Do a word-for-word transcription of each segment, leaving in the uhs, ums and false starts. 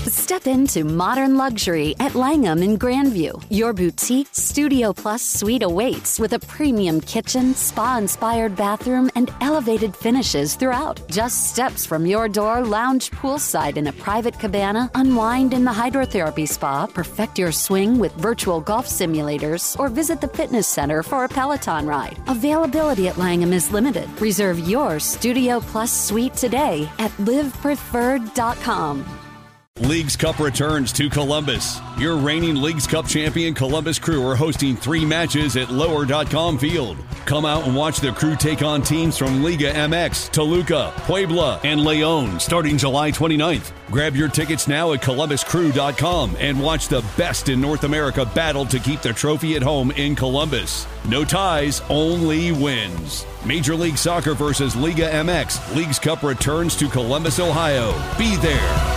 Step into modern luxury at Langham in Grandview. Your boutique Studio Plus suite awaits with a premium kitchen, spa-inspired bathroom, and elevated finishes throughout. Just steps from your door, lounge poolside in a private cabana, unwind in the hydrotherapy spa, perfect your swing with virtual golf simulators, or visit the fitness center for a Peloton ride. Availability at Langham is limited. Reserve your Studio Plus suite today at live preferred dot com. Leagues Cup returns to Columbus. Your reigning Leagues Cup champion Columbus Crew are hosting three matches at lower dot com Field. Come out and watch the Crew take on teams from Liga M X, Toluca, Puebla, and Leon starting July twenty-ninth. Grab your tickets now at columbus crew dot com and watch the best in North America battle to keep the trophy at home in Columbus. No ties, only wins. Major League Soccer versus Liga M X. Leagues Cup returns to Columbus, Ohio. Be there.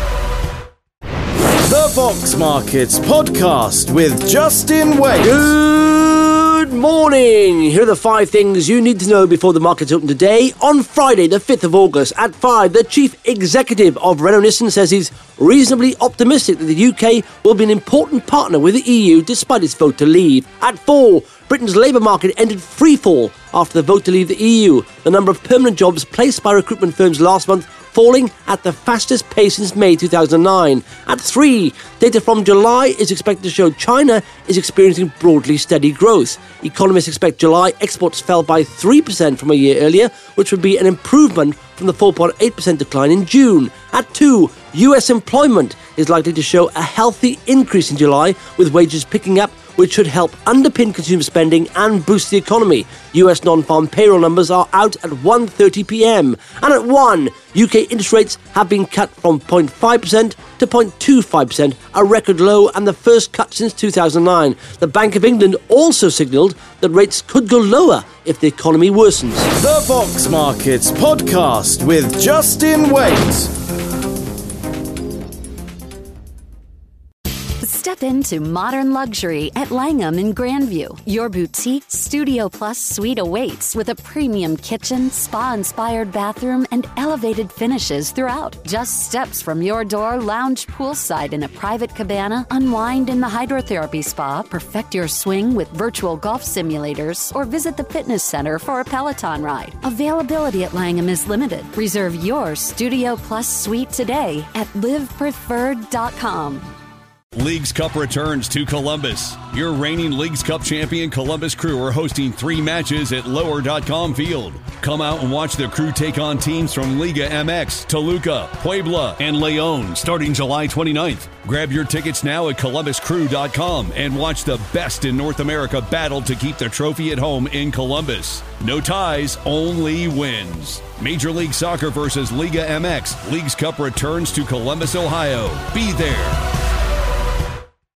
The Vox Markets Podcast with Justin Wade. Good morning. Here are the five things you need to know before the markets open today. On Friday, the fifth of August, at five, the chief executive of Renault-Nissan says he's reasonably optimistic that the U K will be an important partner with the E U despite its vote to leave. At four, Britain's labour market ended freefall after the vote to leave the E U. The number of permanent jobs placed by recruitment firms last month falling at the fastest pace since May two thousand nine. At three, data from July is expected to show China is experiencing broadly steady growth. Economists expect July exports fell by three percent from a year earlier, which would be an improvement from the four point eight percent decline in June. At two, U S employment is likely to show a healthy increase in July, with wages picking up, which should help underpin consumer spending and boost the economy. U S non-farm payroll numbers are out at one thirty p.m. And at one, U K interest rates have been cut from zero point five percent to zero point two five percent, a record low and the first cut since two thousand nine. The Bank of England also signalled that rates could go lower if the economy worsens. The Vox Markets Podcast with Justin Wade. Step into modern luxury at Langham in Grandview. Your boutique Studio Plus suite awaits with a premium kitchen, spa-inspired bathroom, and elevated finishes throughout. Just steps from your door, lounge poolside in a private cabana, unwind in the hydrotherapy spa, perfect your swing with virtual golf simulators, or visit the fitness center for a Peloton ride. Availability at Langham is limited. Reserve your Studio Plus suite today at live preferred dot com. Leagues Cup returns to Columbus. Your reigning Leagues Cup champion Columbus Crew are hosting three matches at lower dot com Field. Come out and watch the Crew take on teams from Liga M X, Toluca, Puebla, and Leon starting July twenty-ninth. Grab your tickets now at columbus crew dot com and watch the best in North America battle to keep the trophy at home in Columbus. No ties, only wins. Major League Soccer versus Liga M X. Leagues Cup returns to Columbus, Ohio. Be there.